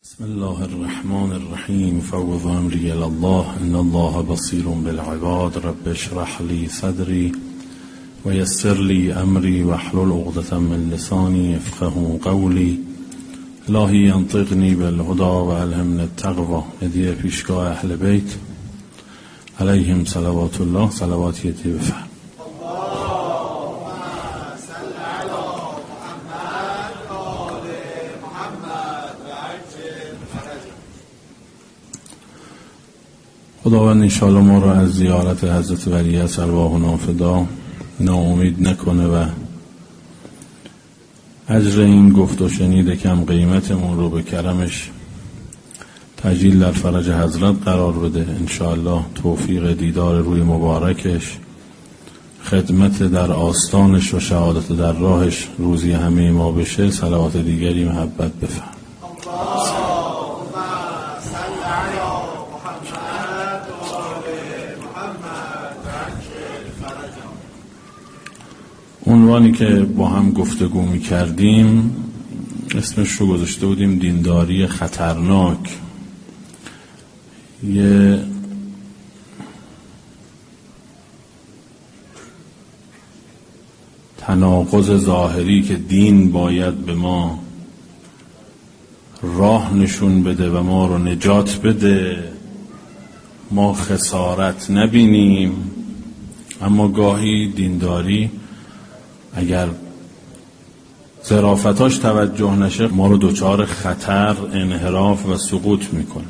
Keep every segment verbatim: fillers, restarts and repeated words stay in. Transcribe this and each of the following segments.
بسم الله الرحمن الرحیم. فوض امری الی الله ان الله بصیر بالعباد. رب اشرح لی صدری و یسر لی امری واحلل عقدة من لسانی یفقهوا قولی. الهی انطقنی بالهدی و الهمنی التقوی. هدیه پیشگاه اهل بیت علیهم صلوات الله. صلواتی یتی بفرم. خداوند انشاءالله ما را از زیارت حضرت ولیعصر ارواح و نافدا ناامید نکنه و اجر این گفت و شنید کم قیمتمون رو به کرمش تجلیل در فرج حضرت قرار بده. انشاءالله توفیق دیدار روی مبارکش، خدمت در آستانش و شهادت در راهش روزی همه ما بشه. صلوات دیگری محبت بفرم. عنوانی که با هم گفتگو می کردیم اسمش رو گذاشته بودیم دینداری خطرناک. یه تناقض ظاهری که دین باید به ما راه نشون بده و ما رو نجات بده، ما خسارت نبینیم، اما گاهی دینداری اگر ظرافتاش توجه نشه ما رو دچار خطر، انحراف و سقوط میکنه.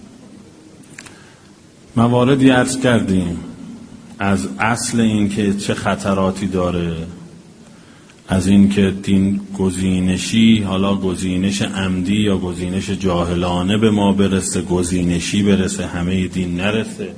مواردی عرض کردیم از اصل این که چه خطراتی داره، از این که دین گزینشی، حالا گزینش عمدی یا گزینش جاهلانه به ما برسه، گزینشی برسه همه دین نرسه.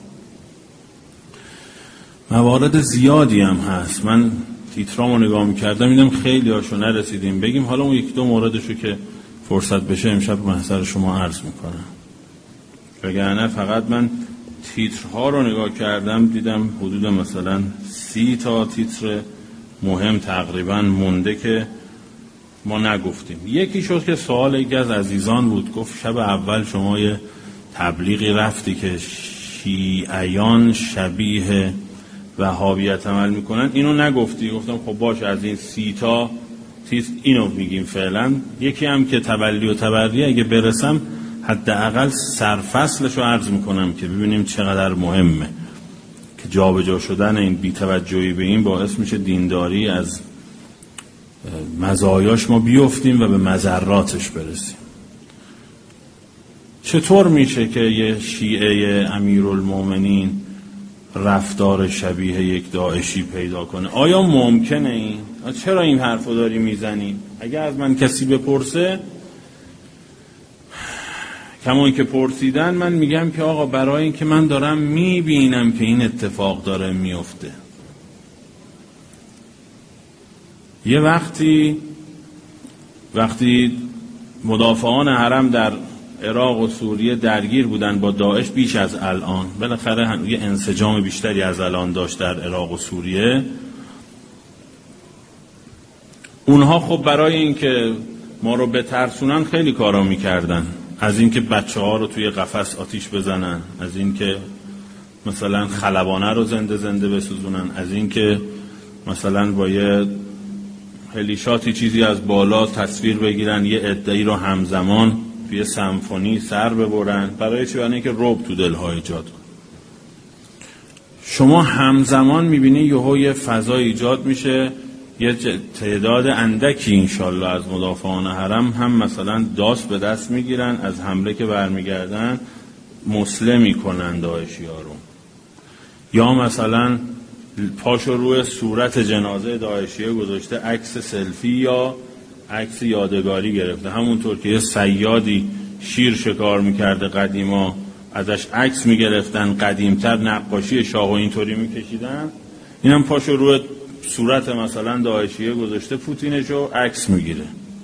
موارد زیادی هم هست. من تیترامو نگاه میکردم دیدم خیلی هاشو نرسیدیم بگیم، حالا اون یک دو موردشو که فرصت بشه امشب محضر شما عرض میکنم. وگرنه فقط من تیترها رو نگاه کردم دیدم حدود مثلا سی تا تیتر مهم تقریبا مونده که ما نگفتیم. یکی شد که سوال یکی از عزیزان بود، گفت شب اول شما یه تبلیغی رفتی که شیعیان شبیه وهابیت عمل میکنن، اینو نگفتی. گفتم خب باشه، از این سی تا تیست اینو میگیم فعلا. یکی هم که تبلی و تبری اگه برسم حداقل سرفصلشو عرض میکنم که ببینیم چقدر مهمه که جابجا شدن این بی‌توجهی به این باعث میشه دینداری از مزایاش ما بیفتیم و به مضراتش برسیم. چطور میشه که یه شیعه امیرالمومنین رفتار شبیه یک داعشی پیدا کنه؟ آیا ممکنه این؟ چرا این حرفو داری میزنی؟ اگه از من کسی بپرسه، کما که پرسیدن، من میگم که آقا برای این که من دارم میبینم که این اتفاق داره میفته. یه وقتی وقتی مدافعان حرم در عراق و سوریه درگیر بودن با داعش بیش از الان، بالاخره یه انسجام بیشتری از الان داشت در عراق و سوریه، اونها خب برای اینکه ما رو بترسونن خیلی کارا میکردن. از اینکه بچه ها رو توی قفس آتیش بزنن، از اینکه مثلا خلبانه رو زنده زنده بسوزونن، از اینکه مثلا با یه هلیشاتی چیزی از بالا تصویر بگیرن یه عده‌ای رو همزمان توی سمفونی سر ببرن. برای چی؟ برای اینکه رعب تو دل‌ها ایجاد کنه. شما همزمان می‌بینی یهو یه فضا ایجاد میشه، یه تعداد اندکی انشالله از مدافعان حرم هم مثلا داست به دست میگیرن، از حمله که برمیگردن مسلم میکنن داعشی‌ها رو، یا مثلا پاشو روی صورت جنازه داعشیه گذاشته عکس سلفی یا عکس یادگاری گرفته. همونطور که یه صیادی شیر شکار میکرده قدیما، ازش عکس میگرفتن، قدیمتر نقاشی شاه و اینطوری میکشیدن، اینم پاشو روی صورت مثلا داعشیه گذاشته پوتینشو عکس میگیره.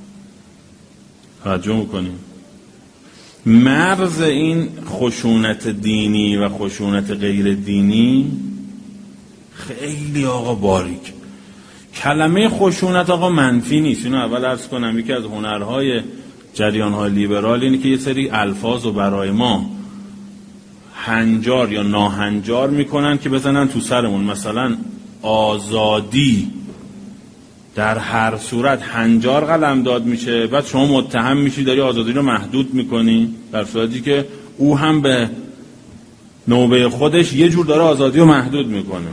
توجه میکنیم مرز این خشونت دینی و خشونت غیر دینی خیلی آقا باریک. کلمه خشونت آقا منفی نیست، اینو اول عرض کنم. یکی از هنرهای جریان‌های لیبرال اینه که یه سری الفاظ رو برای ما هنجار یا ناهنجار میکنن که بزنن تو سرمون. مثلا آزادی در هر صورت هنجار قلمداد میشه، بعد شما متهم میشی داری آزادی رو محدود میکنی، در صورتی که او هم به نوبه خودش یه جور داره آزادی رو محدود میکنه.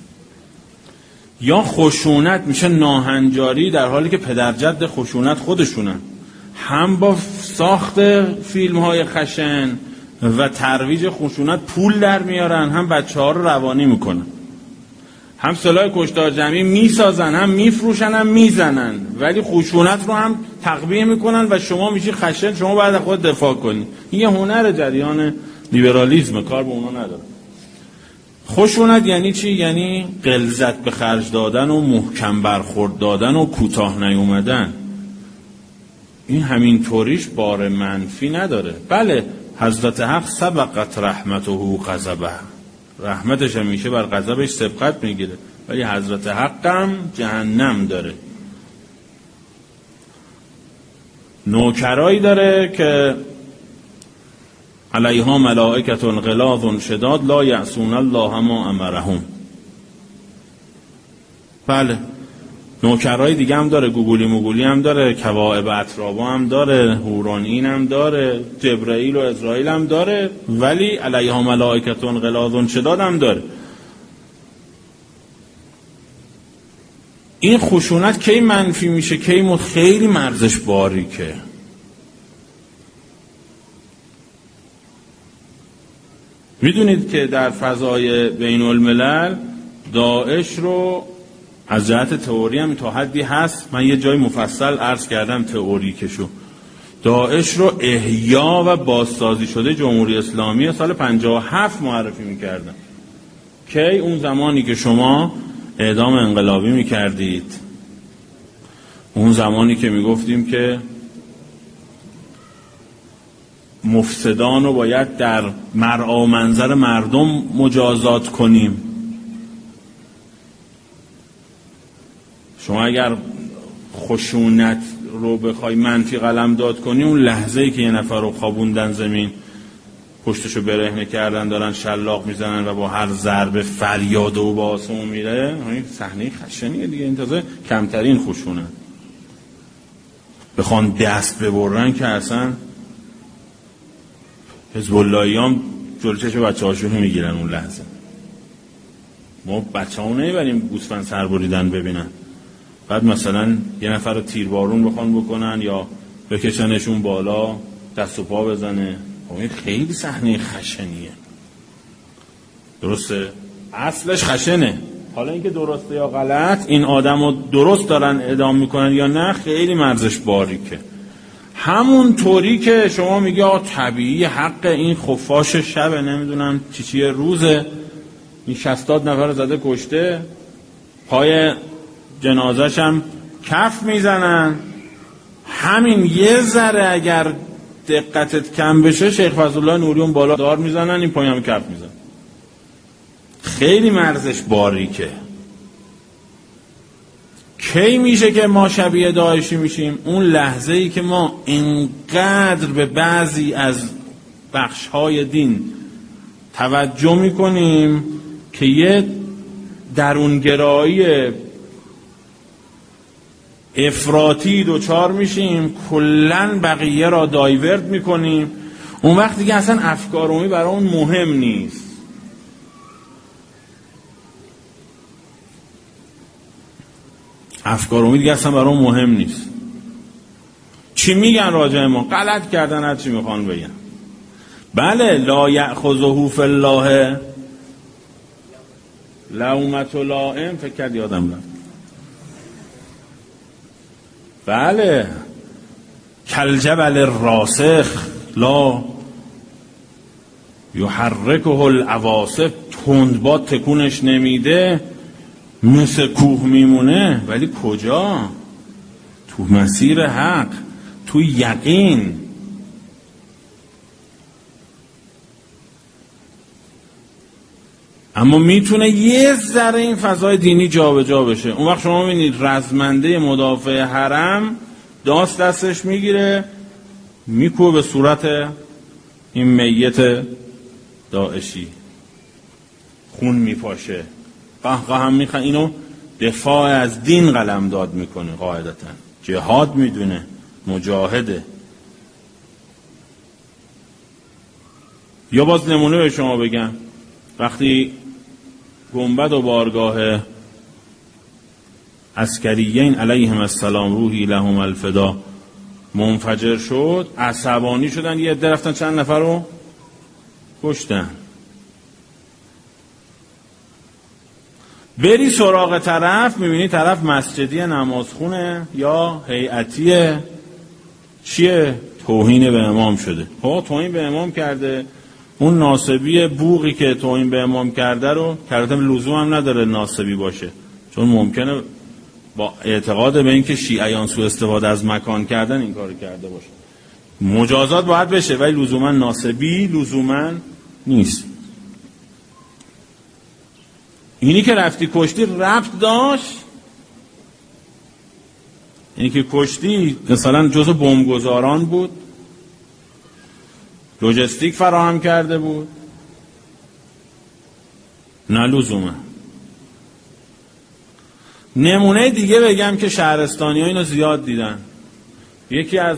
یا خشونت میشه ناهنجاری، در حالی که پدرجد خشونت خودشونن، هم با ساخت فیلم های خشن و ترویج خشونت پول در میارن، هم بچه ها رو روانی میکنن، هم سلاح کشتار جمعی میسازن، هم میفروشن، هم میزنن، ولی خشونت رو هم تقویه میکنن و شما میشی خشن، شما باید خود دفاع کنی. این یه هنر جریان لیبرالیسم، کار به اونا نداره. خشونت یعنی چی؟ یعنی غلظت به خرج دادن و محکم برخورد دادن و کوتاه نیومدن. این همین طوریش بار منفی نداره. بله، حضرت حق سبقت رحمته غضبه، رحمتش همیشه بر غضبش سبقت میگیره، ولی حضرت حق هم جهنم داره. نوکرایی داره که علیها ملائکة غلاظ شداد لا یعصون الله ما امرهم. بله، نوکرای دیگه هم داره، گوگولی موگولی هم داره، کواعب اترابا هم داره، هورانین هم داره، جبرائیل و اسرائیل هم داره، ولی علیها ملائکة غلاظ شداد هم داره. این خشونت کی منفی میشه؟ کی مد خیلی مرزش باریکه. میدونید که در فضای بین الملل داعش رو از جهت تئوری هم تا حدی هست، من یه جای مفصل عرض کردم تئوری کشو، داعش رو احیا و بازسازی شده جمهوری اسلامی سال پنجاه و هفت معرفی میکردن. کی؟ اون زمانی که شما اعدام انقلابی میکردید، اون زمانی که میگفتیم که مفسدان رو باید در مرعا منظر مردم مجازات کنیم. شما اگر خشونت رو بخوای منفی قلم داد کنی، اون لحظه ای که یه نفر رو خوابوندن زمین، پشتشو برهنه کردن، دارن شلاق میزنن و با هر ضربه فریاد و با آسمون میره، این صحنه خشنیه دیگه. این تازه کمترین خشونت. بخوان دست ببرن که اصلا حزب اللهیام جلوی چشم بچه هاشون میگیرن اون لحظه. ما بچه ها نمیبریم گوسفند سر بریدن ببینن، بعد مثلا یه نفر رو تیربارون بخوان بکنن یا بکشنشون بالا دست و پا بزنه. این خیلی صحنه خشنیه. درسته؟ اصلش خشنه. حالا اینکه درسته یا غلط، این آدم رو درست دارن اعدام میکنن یا نه، خیلی مرزش باریکه. همون طوری که شما میگی آه طبیعی حق این خفاش شبه، نمیدونم چی چیه روزه، این شصتاد نفر زده کشته، پای جنازش هم کف میزنن. همین یه ذره اگر دقتت کم بشه، شیخ فضلالله نوریون بالا دار میزنن، این پای هم کف میزنن. خیلی مرزش باریکه. کی میشه که ما شبیه داعشی میشیم؟ اون لحظه ای که ما اینقدر به بعضی از بخش‌های دین توجه میکنیم که یه درونگرایی افراطی دوچار میشیم، کلن بقیه را دایورت میکنیم. اون وقت دیگه اصلا افکار عمومی برای اون مهم نیست. افکار عمومی دیگه اصلا برای اون مهم نیست. چی میگن راجع ما؟ غلط کردن، هر چی میخوان بگن. بله، لا یأخذه فی الله لومة لائم، فکر کرد یادم رفت. بله، کالجبل الراسخ لا یحرکه العواصف، تندباد تکونش نمیده، مثل کوه میمونه. ولی کجا؟ تو مسیر حق، تو یقین. اما میتونه یه ذره این فضای دینی جا به جا بشه. اون وقت شما میبینید رزمنده مدافع حرم داست دستش میگیره، میکوه به صورت این میت داعشی، خون میپاشه، قهقه هم میخواد. اینو دفاع از دین قلمداد میکنه، قاعدتا جهاد میدونه، مجاهده. یا باز نمونه به شما بگم، وقتی گنبد و بارگاه عسکریین علیهم السلام روحی لهم الفدا منفجر شد، عصبانی شدن، یه عده رفتن چند نفر رو کشتن. بری سراغ طرف، میبینی طرف مسجدی، نمازخونه یا هیئتیه، چیه؟ توهین به امام شده. ها توهین به امام کرده، اون ناسبی بوقی که توهین به امام کرده رو کرده، لزوم هم نداره ناسبی باشه، چون ممکنه با اعتقاد به اینکه شیعیان سوء استفاده از مکان کردن این کارو کرده باشه. مجازات باید بشه، ولی لزوما ناسبی لزوما نیست. اینی که رفتی کشتی ربط داشت، اینی که کشتی مثلا جزء بمبگذاران بود، لوجستیک فراهم کرده بود، نه لزوما. نمونه دیگه بگم که شهرستانی ها اینو زیاد دیدن. یکی از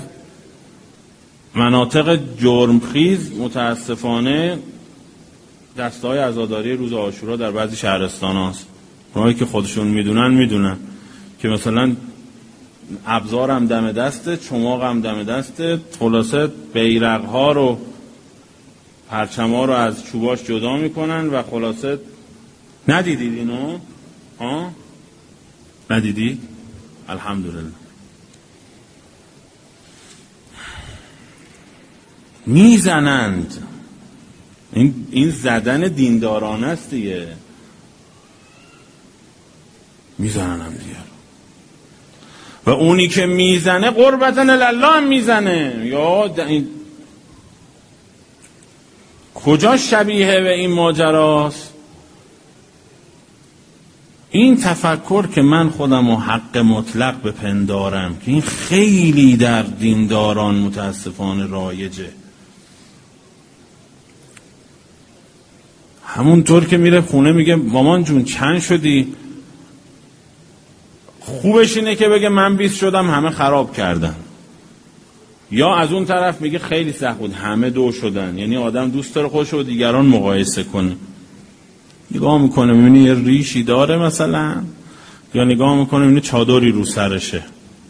مناطق جرمخیز متاسفانه دسته‌های عزاداری روز عاشورا در بعضی شهرستان هاست. اونایی که خودشون میدونن میدونن که مثلا ابزار هم دم دسته، چماق هم دم دسته، خلاصه بیرق ها رو، پرچم ها رو از چوباش جدا میکنن و خلاصه ندیدید اینو؟ ها؟ ندیدید؟ الحمدلله. میزنند. این این زدن دیندارانه است دیگه. میزنن هم دیگه. و اونی که میزنه قربتن الله هم میزنه. یا این کجا شبیه به این ماجراست؟ این تفکر که من خودم و حق مطلق بپندارم که این خیلی در دینداران متاسفانه رایجه. همونطور که میره خونه میگه مامان جون چند شدی؟ خوبش اینه که بگه من بیست شدم همه خراب کردن. یا از اون طرف میگه خیلی سخت بود همه دو شدن. یعنی آدم دوست داره خودش رو دیگران مقایسه کنه. نگاه میکنه میبینی یه ریشی داره مثلا، یا نگاه میکنه میبینی چادری رو سرشه.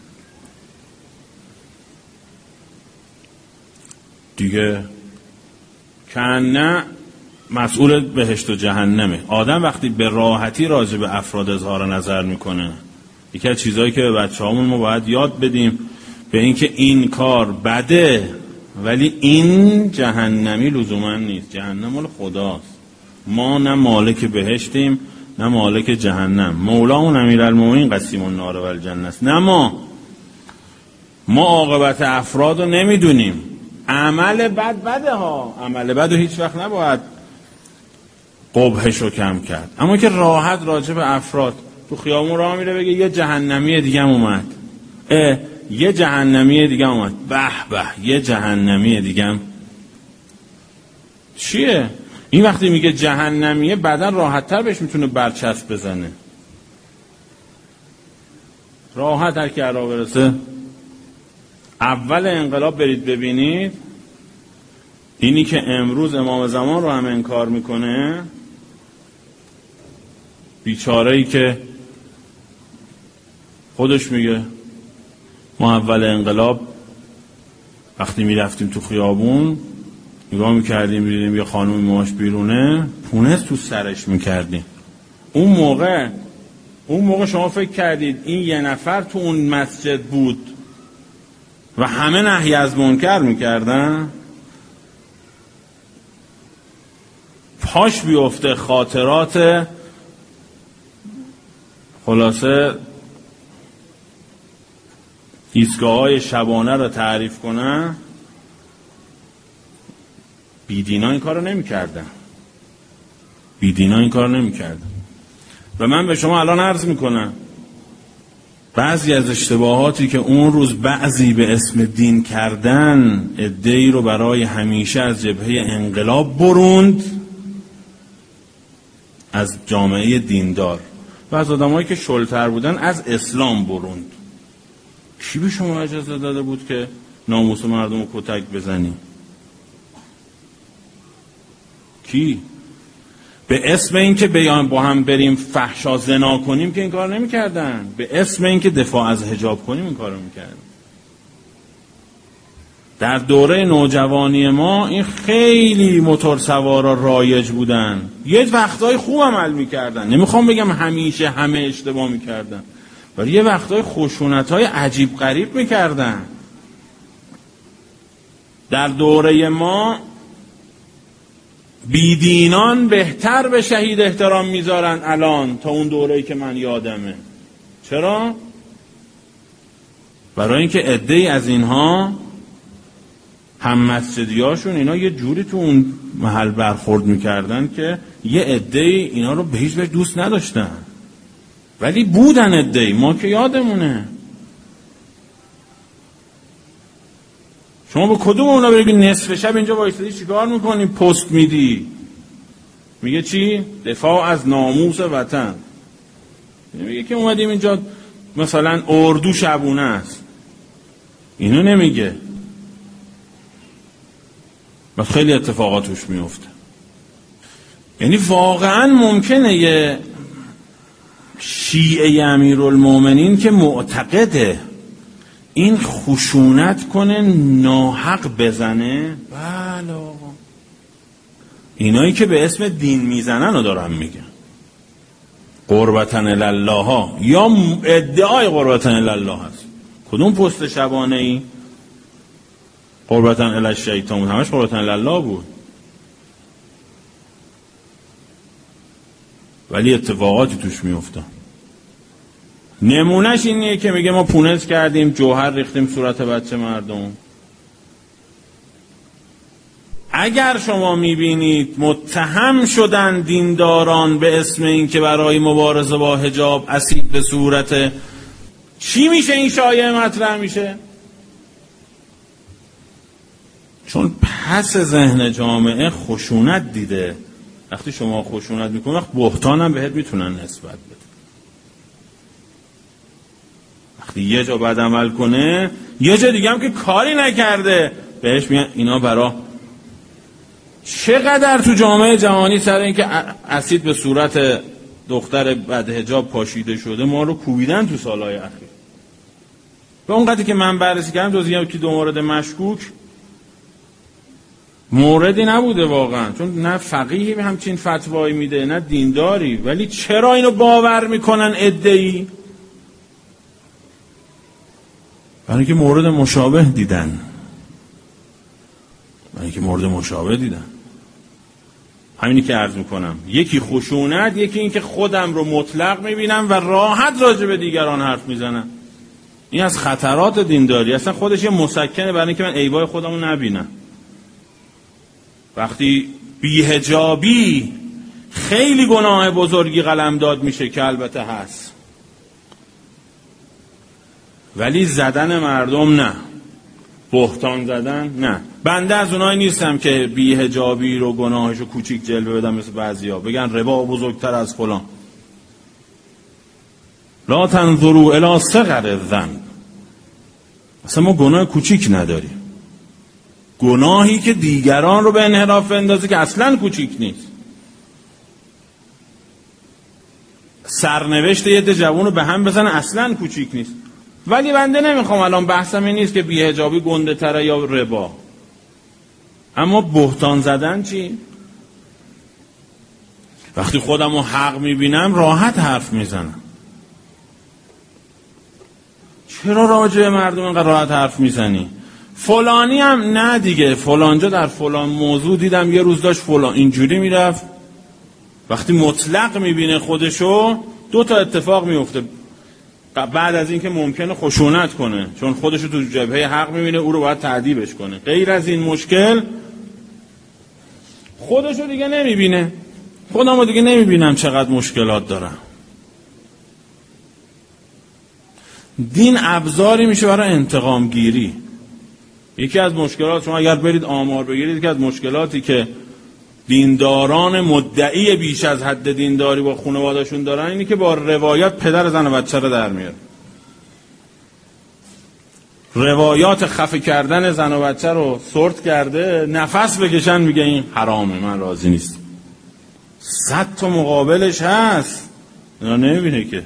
دیگه کنه مسئول بهشت و جهنمه. آدم وقتی به راحتی راجع به افراد اظهار نظر میکنه، یکی از چیزهایی که به بچه‌هامون ما باید یاد بدیم به این که این کار بده ولی این جهنمی لزوما نیست. جهنم مال خداست. ما نه مالک بهشتیم نه مالک جهنم. مولامون امیرالمومنین قسیم النار و الجنه است، نه ما. ما عاقبت افراد رو نمیدونیم. عمل بد بده ها، عمل بد رو هیچ وقت نباید قبحش رو کم کرد. اما که راحت راجع به افراد تو خیابون راه میره بگه یه جهنمی دیگه هم اومد، اه یه جهنمی دیگه هم اومد، به به یه جهنمی دیگه هم چیه؟ این وقتی میگه جهنمیه بعدن راحت تر بهش میتونه برچسب بزنه. راحت هر که را برسه. اول انقلاب برید ببینید اینی که امروز امام زمان رو هم انکار میکنه، بیچاره‌ای که خودش میگه ما اول انقلاب وقتی میرفتیم تو خیابون نگاه میکردیم میدیدیم یه خانوم ماش بیرونه پونس تو سرش میکردیم. اون موقع اون موقع شما فکر کردید این یه نفر تو اون مسجد بود و همه نهی از منکر میکردن؟ پاش بیفته خاطرات خلاصه ایستگاه‌های شبانه رو تعریف کنن، بیدینا این کارو نمی‌کردن. بیدینا این کارو نمی‌کردن. و من به شما الان عرض میکنم بعضی از اشتباهاتی که اون روز بعضی به اسم دین کردن، عده‌ای رو برای همیشه از جبهه انقلاب بروند از جامعه دیندار و از آدمایی که شلتر بودن از اسلام بروند. کی به شما اجازه داده بود که ناموس مردم رو کتک بزنی؟ کی؟ به اسم این که بیان با هم بریم فحشا زنا کنیم که این کار نمی کردن. به اسم این که دفاع از حجاب کنیم این کار رو می کردن. در دوره نوجوانی ما این خیلی موتور سوارا رایج بودن، یه وقتای خوب عمل می کردن، نمیخوام بگم همیشه همه اشتباه می کردن، ولی یه وقتای خشونت‌های عجیب غریب می کردن. در دوره ما بیدینان بهتر به شهید احترام میذارن الان تا اون دوره‌ای که من یادمه. چرا؟ برای اینکه عده‌ای از اینها هم مسجدیاشون اینا یه جوری تو اون محل برخورد میکردن که یه عده‌ای اینا رو به هیچ وجه دوست نداشتن، ولی بودن عده‌ای، ما که یادمونه. شما به کدوم اونا بگید نصف شب اینجا وایسادی چیکار میکنی؟ پست میدی، میگه چی؟ دفاع از ناموس وطن. میگه که اومدیم اینجا مثلا اردو شبونه است، اینو نمیگه. بس خیلی اتفاقات توش میفته. یعنی واقعا ممکنه یه شیعه امیرالمومنین که معتقده این خشونت کنه ناحق بزنه، بله آقا، اینایی که به اسم دین میزنن رو دارم میگن، قربتن الله ها یا ادعای قربتن الله هست. کدوم پست شبانه ای؟ قربتن الی شیطان، همش قربتن الله بود، ولی اتفاقاتی توش میفته. نمونهش اینیه که میگه ما پونز کردیم، جوهر ریختیم صورت بچه مردم. اگر شما میبینید متهم شدن دینداران به اسم این که برای مبارزه با حجاب اسید به صورت، چی میشه این شایعه مطرح میشه؟ چون پس ذهن جامعه خشونت دیده. وقتی شما خشونت میکنی وقت بهتان هم بهت میتونن نسبت بده. وقتی یه جا بد عمل کنه یه جا دیگه هم که کاری نکرده بهش میگن اینا برا. چقدر تو جامعه جهانی سر این که اسید به صورت دختر بد حجاب پاشیده شده ما رو کوبیدن تو سالهای اخیر. به اونقدری که من بررسی کردم جز یکی دو مورد مشکوک موردی نبوده واقعا، چون نه فقیهی همچین فتوایی میده نه دینداری، ولی چرا اینو باور میکنن عده‌ای؟ برای اینکه مورد مشابه دیدن، برای اینکه مورد مشابه دیدن. همینی که عرض میکنم، یکی خشونت، یکی این که خودم رو مطلق میبینم و راحت راجع به دیگران حرف میزنم. این از خطرات دینداری اصلا خودش یه مسکنه برای اینکه من عیبای خودمو نبینم. وقتی بی‌حجابی خیلی گناه بزرگی قلمداد میشه که البته هست، ولی زدن مردم نه، بهتان زدن نه. بنده از اونایی نیستم که بی‌حجابی رو گناهشو کوچیک جلوه بدم مثل بعضیا بگن ربا بزرگتر از فلان. لا تنظروا الی صغر الذنب. اصلا ما گناه کوچیک نداریم. گناهی که دیگران رو به انحراف اندازه که اصلا کوچیک نیست. سرنوشت یه ده جوون رو به هم بزنه اصلا کوچیک نیست. ولی بنده نمیخوام الان بحثم این نیست که بی‌حجابی گنده تره یا ربا. اما بهتان زدن چی؟ وقتی خودم رو حق میبینم راحت حرف میزنم. چرا راجع مردم اینقدر راحت حرف میزنی؟ فلانی هم نه دیگه، فلانجا در فلان موضوع دیدم یه روز داشت فلان اینجوری میرفت. وقتی مطلق میبینه خودشو دو تا اتفاق میفته بعد از این که ممکنه خشونت کنه، چون خودشو تو جبهه حق میبینه، او رو باید تعذیبش کنه. غیر از این مشکل خودشو دیگه نمیبینه. خودمو دیگه نمیبینم چقدر مشکلات دارم. دین ابزاری میشه برای انتقام گیری. یکی از مشکلات، شما اگر برید آمار بگیرید، یکی از مشکلاتی که دینداران مدعی بیش از حد دینداری با خانواده‌شون دارن اینی که با روایات پدر زن و بچه رو در میاره. روایات خفه کردن زن و بچه رو سورت کرده، نفس بکشن میگه این حرامه، من راضی نیستم. صد تا مقابلش هست، اینا نمیبینه که.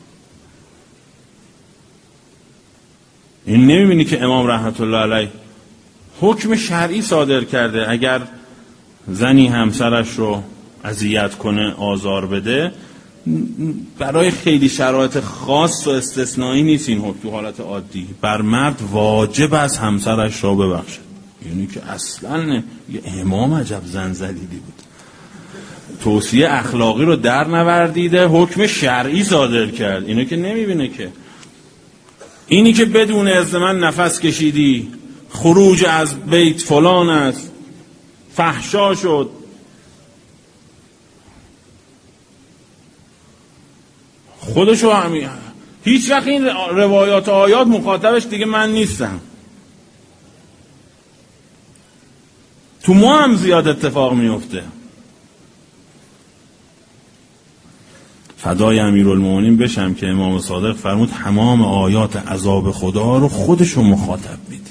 این نمیبینی که امام رحمت الله علیه حکم شرعی صادر کرده اگر زنی همسرش رو اذیت کنه، آزار بده، برای خیلی شرایط خاص و استثنایی نیست این حکم، تو حالت عادی بر مرد واجب از همسرش را ببخشه. یعنی که اصلا نه. یه امام عجب زنزلیلی بود، توصیه اخلاقی رو در نوردیده، حکم شرعی صادر کرد. اینو که نمیبینه که. اینی که بدون اذن من نفس کشیدی، خروج از بیت فلان است، فحشا شد، خودشو همین. هیچ وقت این روایات آیات مخاطبش دیگه من نیستم. تو ما هم زیاد اتفاق میفته. فدای امیرالمومنین بشم که امام صادق فرمود تمام آیات عذاب خدا رو خودشو مخاطب میدید.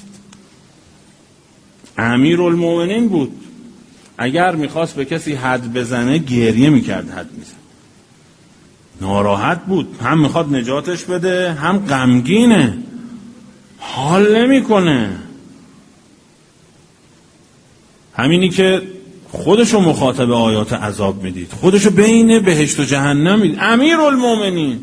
امیرالمومنین بود، اگر میخواست به کسی حد بزنه گریه میکرد، حد میزن، ناراحت بود، هم میخواد نجاتش بده هم غمگینه، حال نمیکنه. همینی که خودشو مخاطب آیات عذاب میدید، خودشو بین بهشت و جهنم میدید، امیرالمومنین.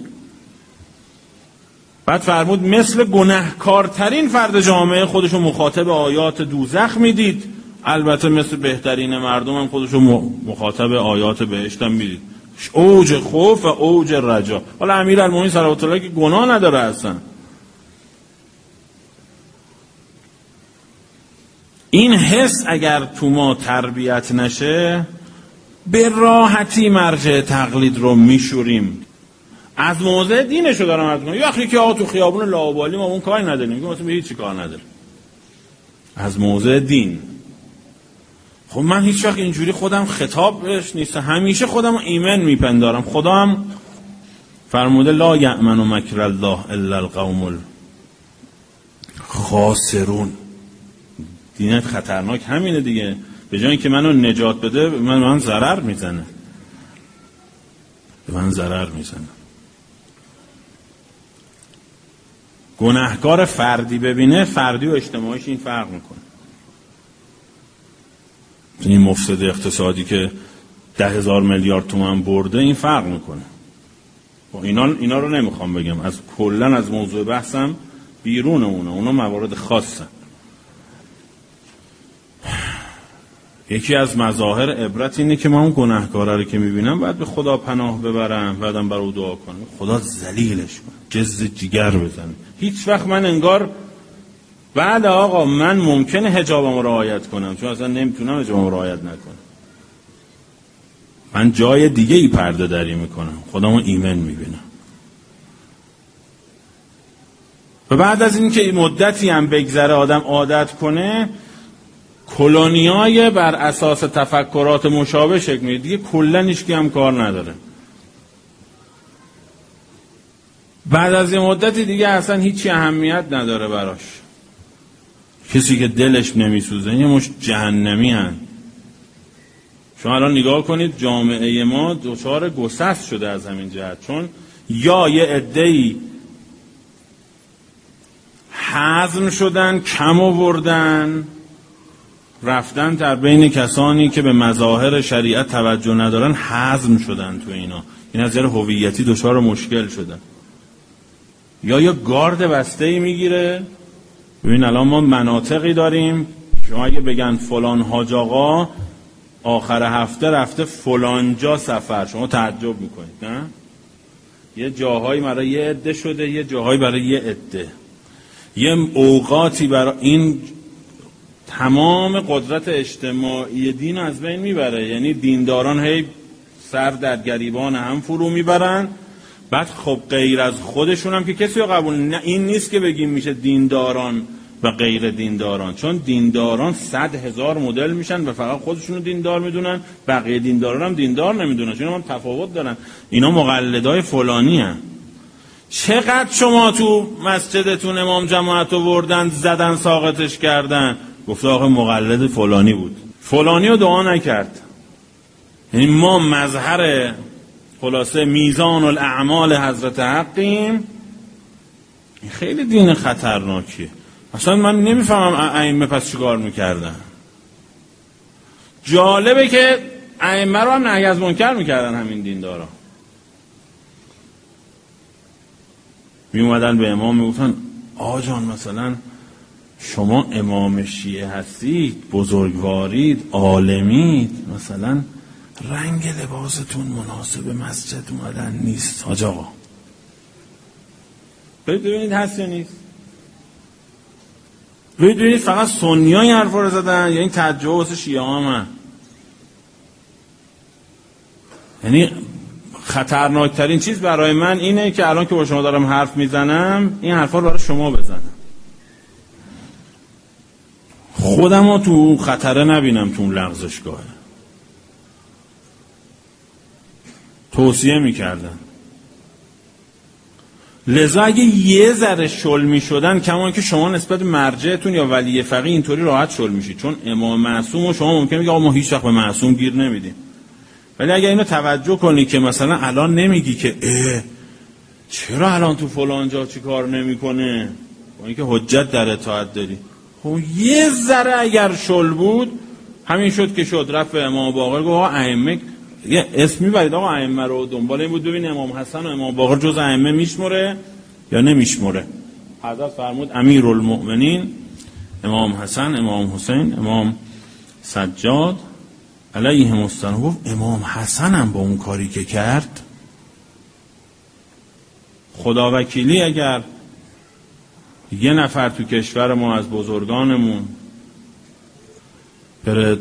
بعد فرمود مثل گناهکارترین فرد جامعه خودشو مخاطب آیات دوزخ میدید، البته مثل بهترین مردم هم خودشو مخاطب آیات بهشت هم میدید. اوج خوف و اوج رجا. حالا امیرالمومنین صلوات الله که گناه نداره اصلا. این حس اگر تو ما تربیت نشه، به راحتی مرجع تقلید رو میشوریم. از موضع دینشو دارم عرض میکنم. یه که آقا تو خیابون لاابالی ما اون کاری نداریم، میگه مثلا هیچ کار نداره. از موضع دین. خب من هیچ وقت اینجوری خودم خطابش نیست، همیشه خودم ایمن میپندارم. خدا هم فرموده لا یأمن مکر الله الا القوم الخاسرون. دینت خطرناک همینه دیگه، به جای اینکه منو نجات بده من من ضرر میزنه، به من ضرر میزنه. گناهکار فردی ببینه، فردی و اجتماعیش این فرق میکنه. این مفسد اقتصادی که ده هزار میلیارد تومان برده این فرق میکنه. اینا اینا رو نمیخوام بگم، از کلا از موضوع بحثم بیرون اونه، اونا موارد خاصه. یکی از مظاهر عبرت اینه که من اون گناهکاره رو که میبینم باید به خدا پناه ببرم، بعدم برای او دعا کنم خدا ذلیلش کنه، جز جگر بزنه. هیچ وقت من انگار بعد آقا من ممکنه حجابم رو رعایت کنم، چون اصلا نمیتونم حجابم رو رعایت نکنم، من جای دیگه ای پرده دری میکنم، خودمو ایمن میبینم. و بعد از این که مدتی هم بگذره آدم عادت کنه، کلونیای بر اساس تفکرات مشابه شکل میگیره، دیگه کلا هیچکی هم کار نداره. بعد از این مدتی دیگه اصلا هیچی اهمیت نداره براش. کسی که دلش نمیسوزه یه مش جهنمی هن. شما الان نگاه کنید جامعه ما دچار گسست شده از همین جهت، چون یا یه عده‌ای هضم شدن، کم آوردن، رفتن در بین کسانی که به مظاهر شریعت توجه ندارن، هضم شدن تو اینا، این از نظر هویتی دچار مشکل شدن. یا یا گارد بسته‌ای میگیره. ببین الان ما مناطقی داریم شما اگه بگن فلان حاج آقا آخر هفته رفته فلان جا سفر، شما تعجب میکنید نه؟ یه جاهایی برای یه عده شده، یه جاهایی برای یه عده، یه اوقاتی برای این تمام قدرت اجتماعی دین از بین میبره. یعنی دینداران هی سر در گریبان هم فرو میبرن، بعد خب غیر از خودشون هم که کسی رو قبول نه، این نیست که بگیم میشه دینداران و غیر دینداران، چون دینداران صد هزار مدل میشن و فقط خودشون رو دیندار میدونن، بقیه دینداران هم دیندار نمیدونن، چون هم تفاوت دارن. اینا مقلدای فلانی هن. چقدر شما تو مسجدتون امام جماعت آوردن زدن ساقطش کردن، گفت آقا مقلد فلانی بود، فلانی رو دعا نکرد. یعنی ما مظهر خلاصه میزان الاعمال حضرت حقیم. این خیلی دین خطرناکیه. اصلا من نمیفهمم ائمه پس چیکار میکردن. جالبه که ائمه رو هم نهی از منکر میکردن همین دیندارا. میومدن به امام میگفتن آقا جان مثلا شما امام شیعه هستید، بزرگوارید، عالمید، مثلا رنگ لباستون مناسب مسجد اومدن نیست حاج آقا. برید ببینید هست یا نیست. برید ببینید فقط سنی ها این حرف رو زدن یا این تجربه واسه شیعه هم هست. یعنی خطرناکترین چیز برای من اینه که الان که با شما دارم حرف میزنم این حرفا رو برای شما بزنم، خودم رو تو خطره نبینم تو اون لغزشگاهه. توصیه میکردن. لذا اگه یه ذره شل میشدن، کما که شما نسبت به مرجعتون یا ولی فقیه اینطوری راحت شل میشید، چون امام معصوم و شما ممکنه بگید آقا ما هیچ وقت به معصوم گیر نمیدیم. ولی اگه اینو توجه کنی که مثلا الان نمیگی که اه چرا الان تو فلان جا چی کار نمیکنه، با اینکه حجت در اطاعت داری، خب یه ذره اگر شل بود همین شد که شد. رفت به امام باقر گفت آقا ائمه یه اسم میبرید آقا ائمه رو، دنبال این بود ببین امام حسن و امام باقر جز ائمه میشمره یا نمیشمره. حضرت فرمود امیرالمؤمنین امام حسن، امام حسین، امام سجاد علیهم السلام. گفت امام حسن هم با اون کاری که کرد، خدا وکیلی اگر یه نفر تو کشور ما از بزرگانمون بره،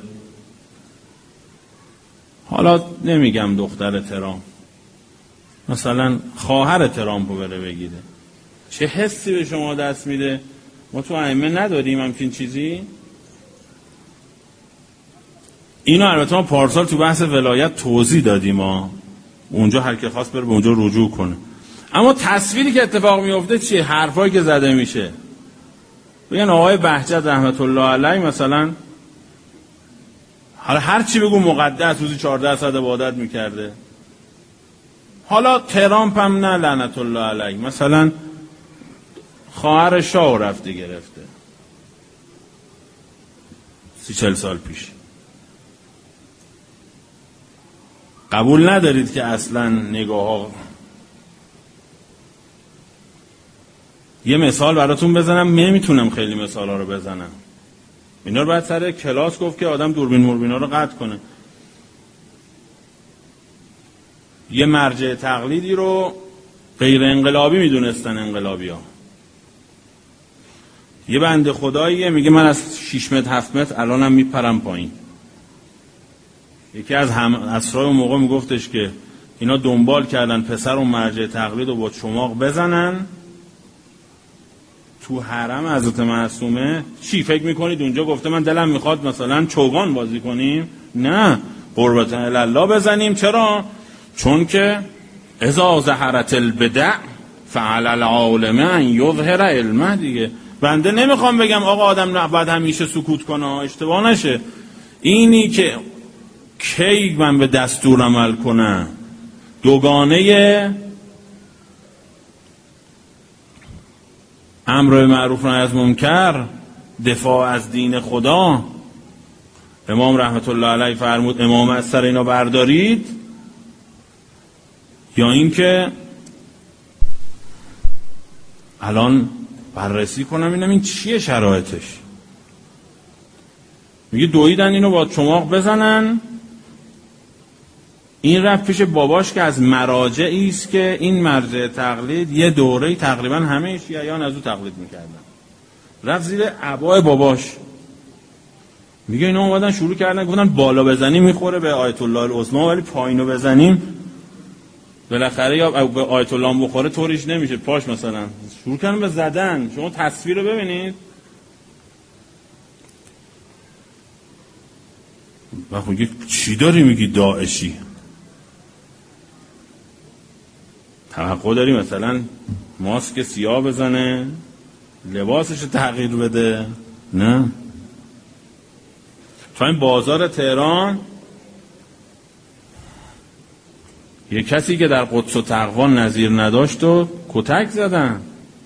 حالا نمیگم دختر ترامپ، مثلا خواهر ترامپ رو بره بگیره، چه حسی به شما دست میده؟ ما تو ائمه نداریم همچین چیزی. اینو البته ما پارسال تو بحث ولایت توضیح دادیم، ما اونجا هر کی خواست بره به اونجا رجوع کنه. اما تصویری که اتفاق میفته چیه؟ حرفایی که زده میشه. بگن آقای بهجت رحمت الله علیه مثلا حالا هر چی بگو مقدس، روزی چهارده ساعت عبادت میکرده. حالا ترامپ هم نه لعنت الله علیه، مثلا خواهر شاه رفته گرفته سی چل سال پیش. قبول ندارید که اصلا نگاه ها. یه مثال براتون بزنم، نمیتونم خیلی مثال ها رو بزنم، اینا رو باید سر کلاس گفت که آدم دوربین موربین ها رو قطع کنه. یه مرجع تقلیدی رو غیر انقلابی میدونستن انقلابی ها. یه بنده خداییه میگه من از شش متر هفت متر الانم میپرم پایین. یکی از هم اسرای اون موقع میگفتش که اینا دنبال کردن پسر اون مرجع تقلید رو با چماق بزنن تو حرم حضرت معصومه. چی فکر میکنید اونجا گفته من دلم میخواد مثلا چوگان بازی کنیم؟ نه، قربت الله بزنیم. چرا؟ چون که اذا ظهرت البدع فعل العالم ان یظهر علمه. دیگه بنده نمیخوام بگم آقا آدم باید همیشه سکوت کنه، اشتباه نشه. اینی که کی من به دستور عمل کنم، دوگانه امر معروف نهی از منکر، دفاع از دین خدا. امام رحمت الله علیه فرمود امام از سر اینا بردارید، یا اینکه الان بررسی کنم اینم این چیه شرایطش. میگه دویدن اینو با چماق بزنن. این رفت پیش باباش که از مراجعی است که این مرجع تقلید یه دوره تقریبا همه شیعیان از او تقلید میکردن. رفت زیر عبای باباش. میگه اینا اومدن شروع کردن گفتن بالا بزنیم میخوره به آیت الله العظمی ولی پایینو بزنیم بالاخره یا به آیت الله بخوره طوریش نمیشه، پاش مثلا شروع کردن به زدن. شما تصویر رو ببینید و خب چی داری میگی داعشی؟ توقع داری مثلا ماسک سیاه بزنه، لباسش رو تغییر بده؟ نه. تو این بازار تهران یه کسی که در قدس و تقوا نظیر نداشت و کتک زدن.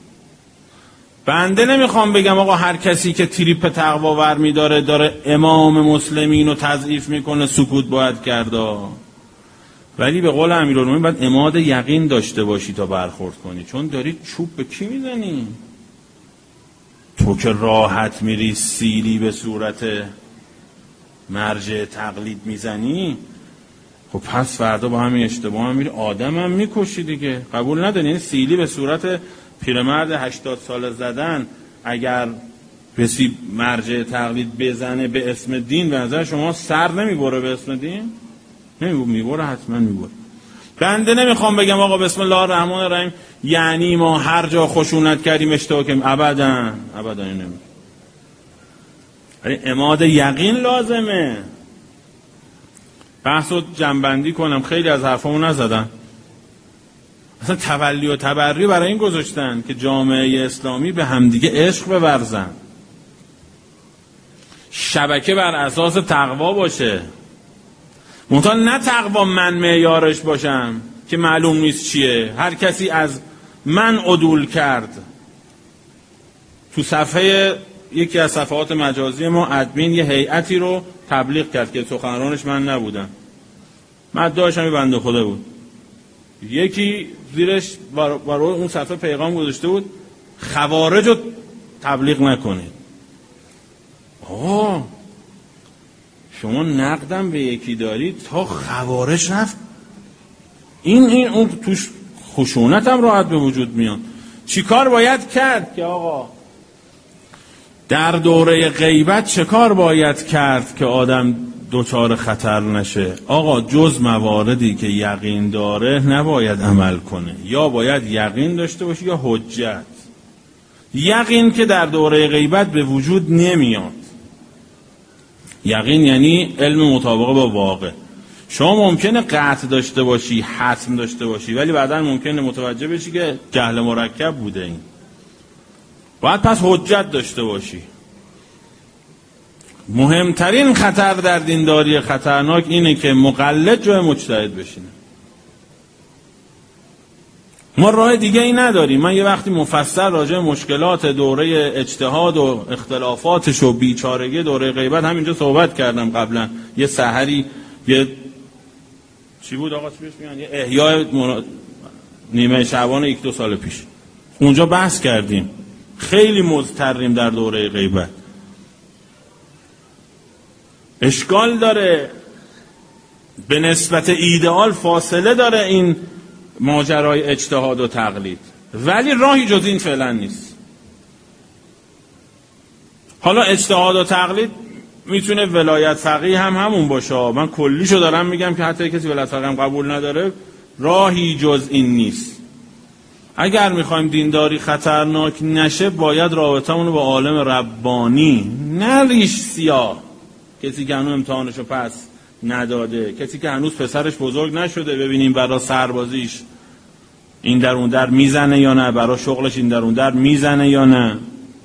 بنده نمیخوام بگم آقا هر کسی که تریپ تقوا ور میداره داره امام مسلمین رو تضعیف میکنه سکوت باید کرده، ولی به قول امیرالمومنین باید عماد یقین داشته باشی تا برخورد کنی، چون داری چوب به کی میزنی؟ تو که راحت میری سیلی به صورت مرجع تقلید میزنی، خب پس فردا با همین اشتباه هم میری آدم هم میکشی دیگه. قبول نداری؟ یعنی سیلی به صورت پیرمرد هشتاد ساله زدن اگر بسی مرجع تقلید بزنه به اسم دین، به نظر شما سر نمیبره به اسم دین؟ نمیبره، میبره، حتما میبره. بنده نمیخوام بگم آقا بسم الله الرحمن الرحیم یعنی ما هر جا خشونت کردیم اشتباه کردیم، ابدا ابدا نمیگه. ولی عماد یقین لازمه. بحث رو جنبندی کنم، خیلی از حرفامو نزدن. اصلا تولی و تبری برای این گذاشتن که جامعه اسلامی به همدیگه عشق بورزن، شبکه بر اساس تقوا باشه، منتها نه تقوا من معیارش باشم که معلوم نیست چیه، هر کسی از من عدول کرد. تو صفحه یکی از صفحات مجازی ما ادمین یه هیئتی رو تبلیغ کرد که سخنرانش من نبودم، مدعاش هم بنده خدا بود. یکی زیرش برای اون صفحه پیغام گذاشته بود خوارج رو تبلیغ نکنید. آه شما نقدم به یکی دارید تا خوارج رفت، این این اون توش خشونت هم راحت به وجود میاد. چی کار باید کرد که آقا در دوره غیبت چه کار باید کرد که آدم دوچار خطر نشه؟ آقا جز مواردی که یقین داره نباید عمل کنه، یا باید یقین داشته باشه یا حجت. یقین که در دوره غیبت به وجود نمیاد. یقین یعنی علم مطابق با واقع. شما ممکنه قطع داشته باشی، حتم داشته باشی، ولی بعدا ممکنه متوجه بشی که جهل مرکب بوده. این باید پس حجت داشته باشی. مهمترین خطر در دینداری خطرناک اینه که مقلد جای مجتهد بشینه. ما راه دیگه ای نداریم. من یه وقتی مفصل راجع مشکلات دوره اجتهاد و اختلافاتش و بیچارگی دوره غیبت همینجا صحبت کردم قبلا. یه سحری یه چی بود آقا چی بهش میگن، یه احیاء منا... نیمه شعبان یک دو سال پیش اونجا بحث کردیم. خیلی مضطریم در دوره غیبت. اشکال داره، به نسبت ایدئال فاصله داره این ماجرای اجتهاد و تقلید، ولی راهی جز این فعلا نیست. حالا اجتهاد و تقلید میتونه ولایت فقیه هم همون باشه. من کلیشو دارم میگم که حتی کسی ولایت فقیه هم قبول نداره، راهی جز این نیست. اگر میخوایم دینداری خطرناک نشه باید رابطمون رو با عالم ربانی، نه ریش سیاه، کسی که هنوز امتحانشو پس نداده، کسی که هنوز پسرش بزرگ نشده ببینیم برای سربازیش این در اون در میزنه یا نه، برای شغلش این در اون در میزنه یا نه.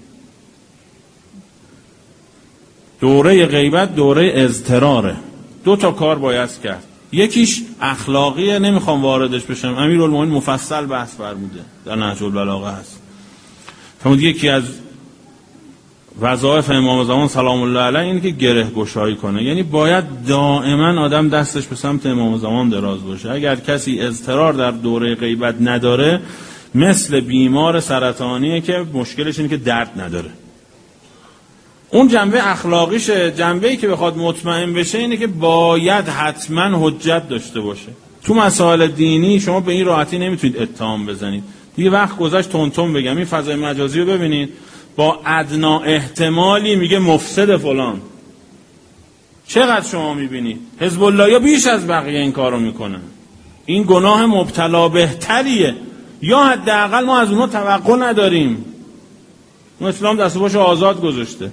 دوره غیبت دوره اضطراره. دو تا کار باید کرد. یکیش اخلاقیه، نمیخوام واردش بشم، امیرالمومنین مفصل بحث فرموده در نهج البلاغه هست. فرمود یکی از وظایف امام زمان سلام الله علیه اینه که گره گشایی کنه، یعنی باید دائما آدم دستش به سمت امام زمان دراز باشه. اگر کسی اضطرار در دوره غیبت نداره مثل بیمار سرطانیه که مشکلش اینه که درد نداره. اون جنبه اخلاقیشه. جنبه‌ای که بخواد مطمئن بشه اینه که باید حتما حجت داشته باشه. تو مسائل دینی شما به این راحتی نمیتونید اتهام بزنید. دیگه وقت گذشت تون تون بگم. این فضای مجازی رو ببینید، با ادنا احتمالی میگه مفسد فلان. چقدر شما میبینید حزب الله یا بیش از بقیه این کارو میکنن. این گناه مبتلا بهتریه، یا حداقل ما از اونها توقع نداریم. اون اسلام دست و پاشو آزاد گذاشته.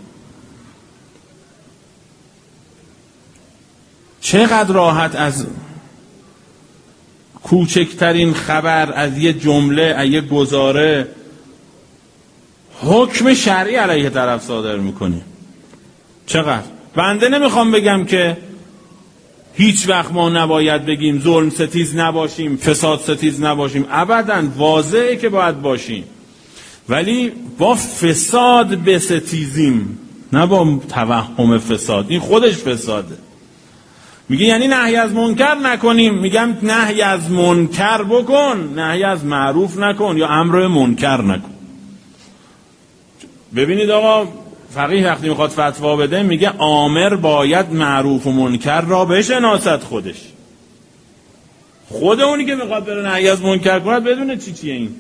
چقدر راحت از کوچکترین خبر، از یه جمله، از یه گزاره حکم شرعی علیه طرف صادر میکنیم. چقدر. بنده نمیخوام بگم که هیچ وقت ما نباید بگیم ظلم ستیز نباشیم، فساد ستیز نباشیم، ابداً واضحه که باید باشیم، ولی با فساد بستیزیم، نه با توهم فساد. این خودش فساده. میگه یعنی نهی از منکر نکنیم، میگم نهی از منکر بکن، نهی از معروف نکن یا امر منکر نکن. ببینید آقا، فقیه وقتی میخواد فتوا بده میگه آمر باید معروف و منکر را بشناسد خودش. خود اونی که میخواد بره نهی از منکر کند بدونه چی چیه. این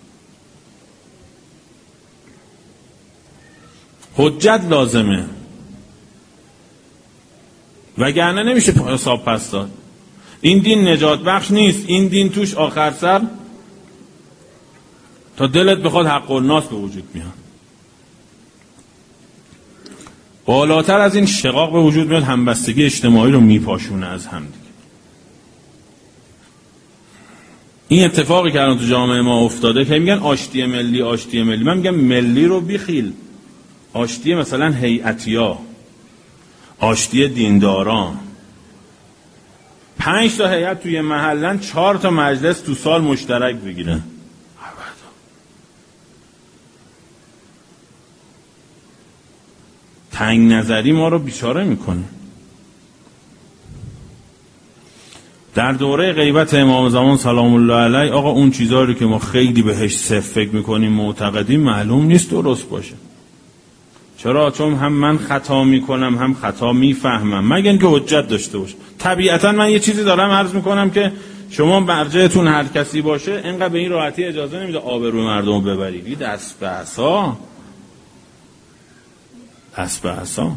حجت لازمه، وگرنه نمیشه حساب پس داد. این دین نجات بخش نیست. این دین توش آخر سر تا دلت بخواد حق الناس به وجود میاد. بالاتر از این شقاق به وجود میاد، همبستگی اجتماعی رو میپاشونه از هم دیگه. این اتفاقی که الان تو جامعه ما افتاده که میگن آشتی ملی آشتی ملی، من میگم ملی رو بیخیل. آشتی مثلا هیئتیا، آشتی دینداران، پنج تا هیئت توی محلن، چهار تا مجلس تو سال مشترک بگیرن. تنگ نظری ما رو بیچاره میکنه. در دوره غیبت امام زمان سلام الله علیه، آقا اون چیزایی که ما خیلی بهش صف فکر میکنیم، معتقدیم، معلوم نیست درست باشه. چرا؟ چون هم من خطا میکنم هم خطا میفهمم، مگر اینکه حجت داشته باشه. طبیعتا من یه چیزی دارم عرض میکنم که شما مرجعتون هر کسی باشه اینقدر به این راحتی اجازه نمیده آبروی مردم رو ببرید. دست به عصا، دست به عصا.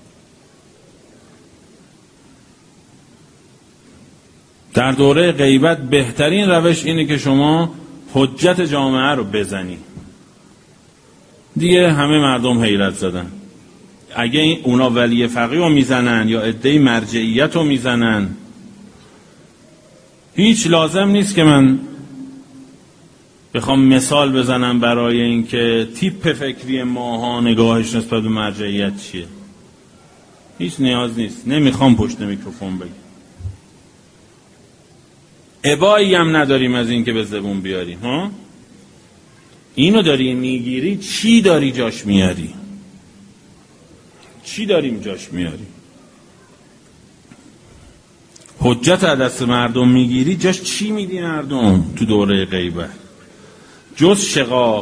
در دوره غیبت بهترین روش اینه که شما حجت جامعه رو بزنی. دیگه همه مردم حیرت زدن. اگه اونا ولی فقیه رو میزنن یا عده مرجعیت رو میزنن، هیچ لازم نیست که من بخوام مثال بزنم برای اینکه تیپ فکری ماها نگاهش نسبت به مرجعیت چیه. هیچ نیاز نیست. نمیخوام پشت میکروفون بگم. ابایی هم نداریم از این که به زبون بیاریم. ها؟ اینو داری میگیری، چی داری جاش میاری؟ چی داریم جاش میاری؟ حجت از دست مردم میگیری، جاش چی میدی مردم تو دوره غیبت؟ جز شقاق.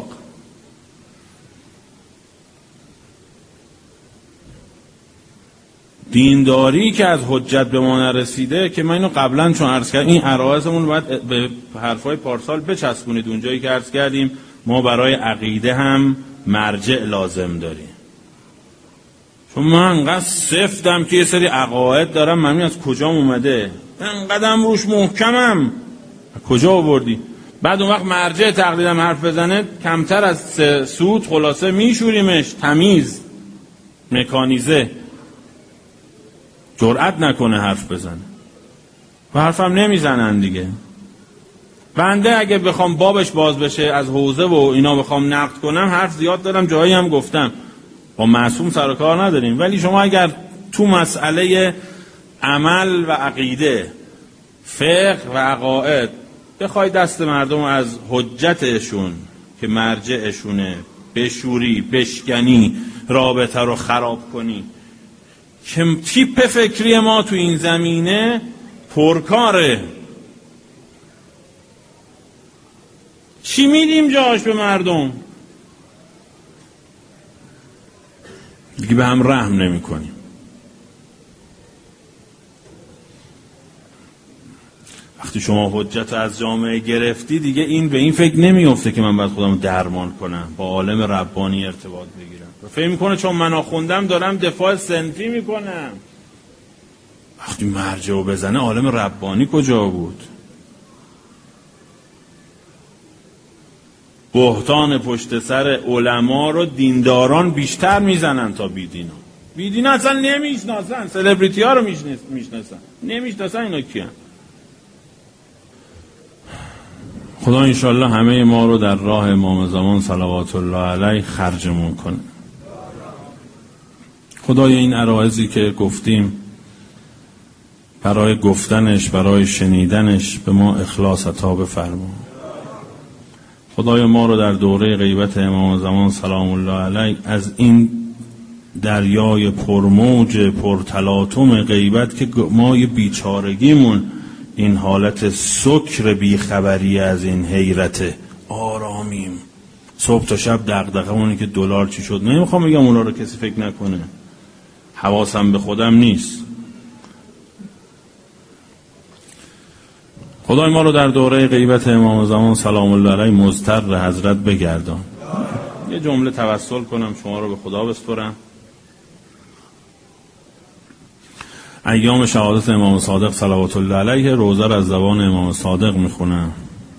دینداری که از حجت به ما نرسیده، که من اینو قبلا چون عرض کردم، این عرایزمون رو باید به حرفای پارسال بچسبونید. اونجایی که عرض کردیم ما برای عقیده هم مرجع لازم داریم. چون من انقدر سفتم که یه سری عقاید دارم، من از کجا اومده؟ انقدرم روش محکمم، کجا آوردی؟ بعد اون وقت مرجع تقلیدم حرف بزنه، کمتر از سود خلاصه میشوریمش، تمیز، مکانیزه، جرأت نکنه حرف بزنه و حرفم نمیزنن دیگه. بنده اگه بخوام بابش باز بشه از حوزه و اینا بخوام نقد کنم، حرف زیاد دارم، جایی هم گفتم، با معصوم سر و کار نداریم. ولی شما اگر تو مسئله عمل و عقیده، فقه و عقاید بخوای دست مردم از حجتشون که مرجعشونه بشوری، بشکنی، رابطه رو خراب کنی، که تیپ فکری ما تو این زمینه پرکاره. چی میدیم جاش به مردم؟ دیگه به هم رحم نمی کنیم. وقتی شما حجت از جامعه گرفتی، دیگه این به این فکر نمیفته که من باید خودم درمان کنم، با عالم ربانی ارتباط بگیرم. فکر میکنه چون من خوندم دارم دفاع صنفی میکنم. وقتی مرجع رو بزنه، عالم ربانی کجا بود؟ بهتان پشت سر علما رو دینداران بیشتر میزنن تا بیدینا. بیدینا اصلا نمیشناسن، سلبریتی ها رو میشناسن، نمیشناسن اینا کیان. خدا انشالله همه ما رو در راه امام زمان صلوات الله علیه خرجمون کنه. خدای این عرایضی که گفتیم برای گفتنش، برای شنیدنش به ما اخلاص عطا بفرما. خدای ما رو در دوره غیبت امام زمان سلام الله علیه از این دریای پرموج پرتلاطم غیبت که ما یه بیچارگیمون این حالت سکر بیخبری از این حیرت آرامیم، صبح تا شب دغدغه‌مونه که دلار چی شد. نمیخوام بگم اونا رو کسی فکر نکنه، حواسم به خودم نیست. خدای ما رو در دوره غیبت امام زمان سلام الله علیه مضطر حضرت بگردان. یه جمله توسل کنم شما رو به خدا بسپرم. ایام شهادت امام صادق صلوات الله علیه روزه را از زبان امام صادق میخونم.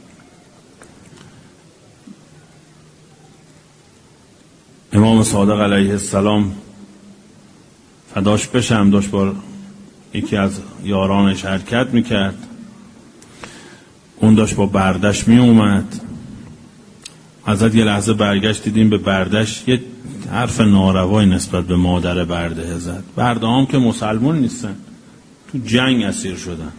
امام صادق علیه السلام فداش بشم داشت با یکی از یارانش حرکت میکرد. اون داشت با بردش می اومد. حضرت یه لحظه برگشت، دیدیم به بردش یه حرف ناروای نسبت به مادر برده زد. برده هم که مسلمان نیستن، تو جنگ اسیر شدن.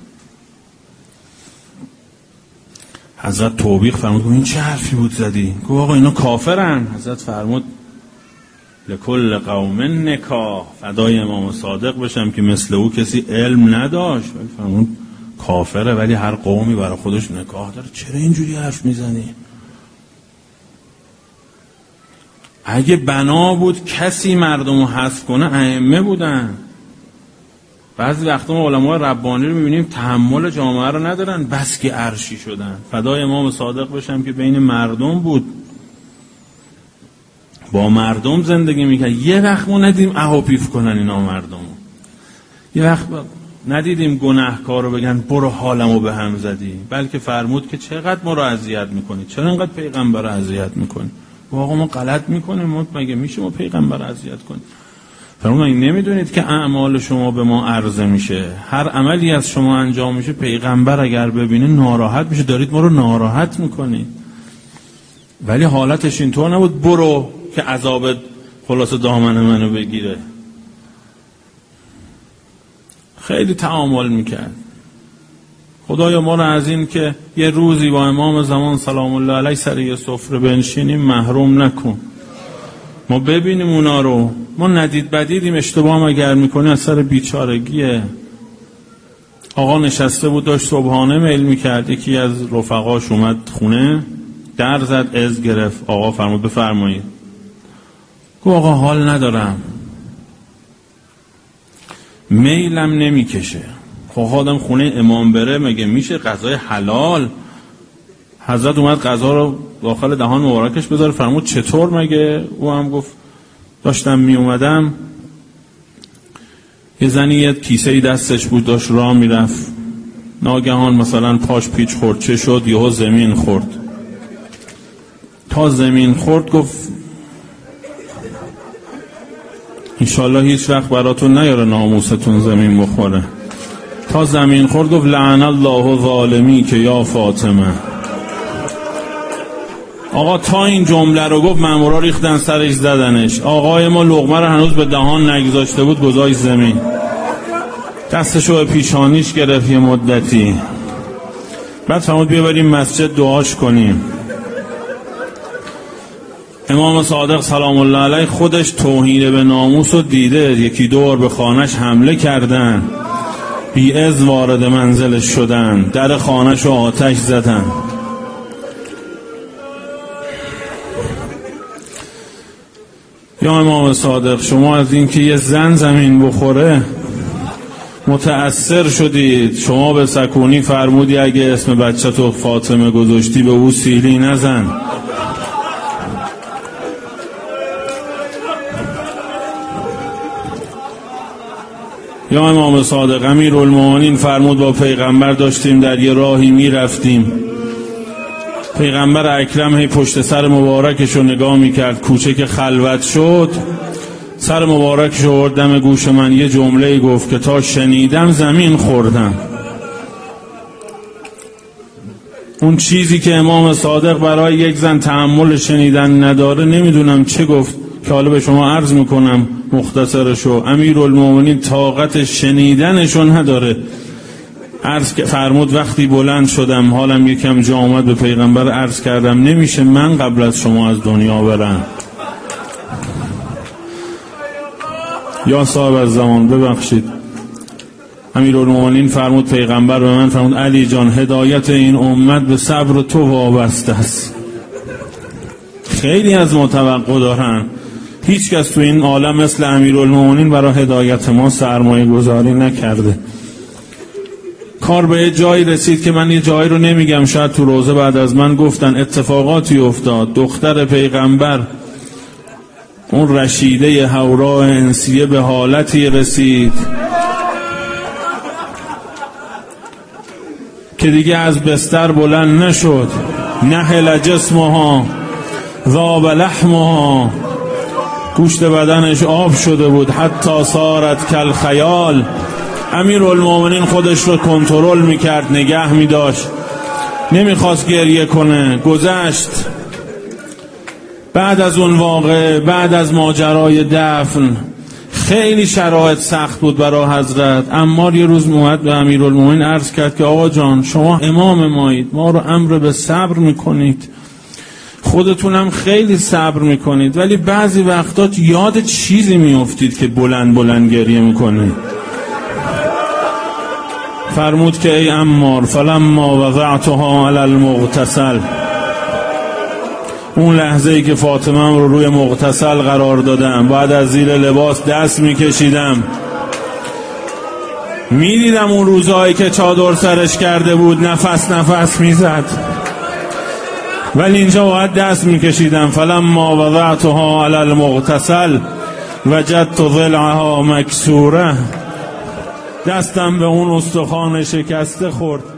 حضرت توبیخ فرمود این چه حرفی بود زدی؟ گفت آقا اینا کافرن. حضرت فرمود لکل قوم نکاح، فدای امام صادق بشم که مثل او کسی علم نداشت. فرمود کافره ولی هر قومی برای خودش نکاح داره. چرا اینجوری حرف میزنی؟ اگه بنا بود کسی مردم رو حذف کنه ائمه بودن. بعضی وقتا ما علمای ربانی رو میبینیم تحمل جامعه رو ندارن، بس که عرشی شدن. فدای امام صادق بشم که بین مردم بود، با مردم زندگی میکرد. یه وقت ما ندیدیم اهاپیف کنن اینا مردم، یه وقت ندیدیم گناهکار رو بگن برو حالمو به هم زدی، بلکه فرمود که چقدر ما رو اذیت میکنی، چرا اینقدر پیغمبر رو اذیت میکنی؟ واقعا ما غلط میکنیم، ما مگه میشه ما پیغمبر رو اذیت کنیم؟ فرمود این نمیدونید که اعمال شما به ما عرضه میشه، هر عملی از شما انجام میشه پیغمبر اگر ببینه ناراحت میشه، دارید ما رو ناراحت میکنید. ولی حالتش اینطور نبود برو که عذاب خلاص دامن منو بگیره. خیلی تعامل میکرد. خدایا ما رو از این که یه روزی با امام زمان سلام الله علیه سر یه سفره بنشینیم محروم نکن. ما ببینیم اونا رو، ما ندید بدیدیم، اشتباه هم اگر میکنی از سر بیچارگیه. آقا نشسته بود داشت صبحانه میل میکرد، یکی از رفقاش اومد خونه در زد، از گرفت. آقا فرمود بفرمایید. گفت آقا حال ندارم، میلم نمیکشه. خب آدم خونه امام بره مگه میشه غذای حلال؟ حضرت اومد غذا رو داخل دهان مبارکش بذاره. فرمود چطور مگه؟ او هم گفت داشتم می اومدم یه زنی یه کیسه دستش بود داشت راه میرفت، ناگهان مثلا پاش پیچ خورد، چه شد؟ یهو زمین خورد. تا زمین خورد گفت انشالله هیچ وقت براتون نیاره ناموستون زمین بخوره. تا زمین خورد گفت لعن الله ظالمی که یا فاطمه. آقا تا این جمله رو گفت مامورا ریختن سرش زدنش. آقای ما لقمه رو هنوز به دهان نگذاشته بود گذاشت زمین، دستشو به پیشانیش گرفت یه مدتی. بعد فرمود بیا بریم مسجد دعاش کنیم. امام صادق سلام الله علیه خودش توهین به ناموس رو دیده، یکی دور به خانش حمله کردن، بی از وارد منزلش شدن، در خانش رو آتش زدن. یا امام صادق شما از این که یه زن زمین بخوره متأثر شدید، شما به سکونی فرمودی اگه اسم بچه تو فاطمه گذاشتی به او سیلی نزن. یا امام صادق امیرالمومنین فرمود با پیغمبر داشتیم در یه راهی می رفتیم، پیغمبر اکرم هی پشت سر مبارکش رو نگاه میکرد. کوچه که خلوت شد سر مبارکش رو برد دم گوش من، یه جمله گفت که تا شنیدم زمین خوردم. اون چیزی که امام صادق برای یک زن تحمل شنیدن نداره نمیدونم چه گفت که حالا به شما عرض میکنم مختصرشو. امیرالمومنین طاقت شنیدنشو نداره. عرض فرمود وقتی بلند شدم حالم یکم جا آمد، به پیغمبر عرض کردم نمیشه من قبل از شما از دنیا برم. یا صاحب الزمان ببخشید. امیرالمومنین فرمود پیغمبر به من فرمود علی جان هدایت این امت به صبر تو وابسته است. خیلی از ما توقع دارن، هیچ کس تو این عالم مثل امیرالمومنین برای هدایت ما سرمایه گذاری نکرده. کار به جایی رسید که من یه جایی رو نمیگم، شاید تو روزه بعد از من گفتن، اتفاقاتی افتاد. دختر پیغمبر اون رشیده حورا انسیه به حالتی رسید که دیگه از بستر بلند نشد. نحل جسمها ذاب لحمها، گوشت بدنش آب شده بود. حتی صارت کل خیال. امیرالمومنین خودش رو کنترل میکرد، نگه میداشت، نمیخواست گریه کنه. گذشت. بعد از اون واقعه، بعد از ماجرای دفن، خیلی شرایط سخت بود برای حضرت. عمار یه روز اومد به امیرالمومنین عرض کرد که آقا جان شما امام مایید، ما رو امر به صبر میکنید، خودتونم خیلی صبر میکنید، ولی بعضی وقتات یاد چیزی میافتید که بلند بلند گریه میکنید. فرمود که ای عمار فلما وضعتها علی المغتسل، اون لحظه ای که فاطمه رو روی مغتسل قرار دادم، بعد از زیر لباس دست میکشیدم، میدیدم اون روزایی که چادر سرش کرده بود نفس نفس میزد، ولی اینجا باید دست میکشیدم. فلما وضعتها علی المغتسل وجدت ضلعها مکسوره، دستم به اون استخوان شکسته خورد.